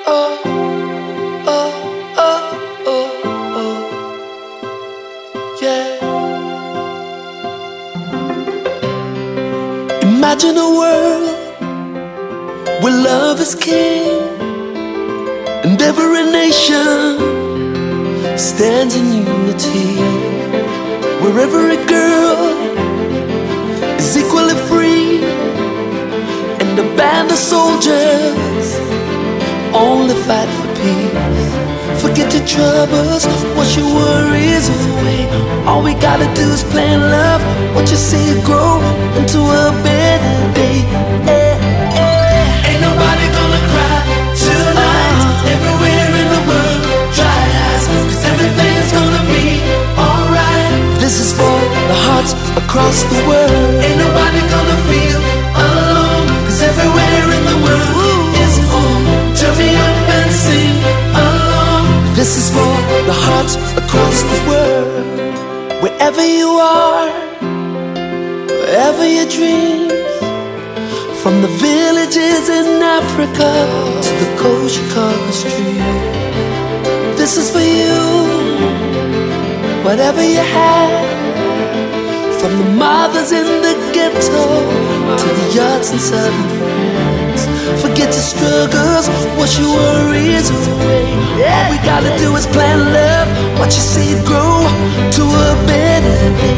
oh, oh, oh, oh, oh, yeah. Imagine a world where love is king and every nation stands in unity, where every girl is equally free, and a band of soldiers only fight for peace. Forget your troubles, wash your worries away. All we gotta do is plan love, watch you see it grow into a better day. Ain't nobody gonna cry tonight. Everywhere in the world, dry eyes, 'cause everything's gonna be alright. This is for the hearts across the world. Ain't nobody gonna feel alone, 'cause everywhere in the world is home. Turn me up and sing along. This is for the hearts across the world. Wherever you are, wherever your dreams, from the villages in Africa to the cold Chicago street. This is for you, whatever you have, from the mothers in the ghetto to the yachts in southern France. Forget your struggles, wash your worries away. All we gotta do is plan love, watch you see it grow to a better day.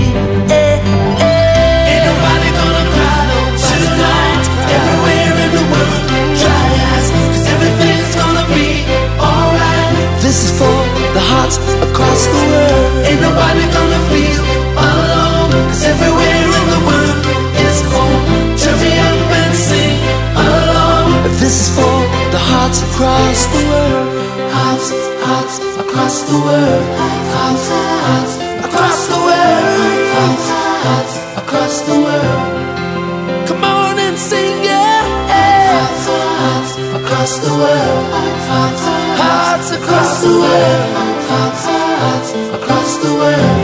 Ain't nobody gonna cry tonight. Everywhere in the world, dry eyes, 'cause everything's gonna be alright. This is for the hearts across the world. Ain't nobody gonna feel alone, 'cause everywhere in the world is home. Turn me up and sing along. This is for the hearts across the world. Hearts, hearts across the world. Hearts, hearts across the world. Hearts, hearts across the world. Come on and sing, yeah. Hearts, hearts across the world. Hearts, hearts across the world. Hearts, hearts across the world.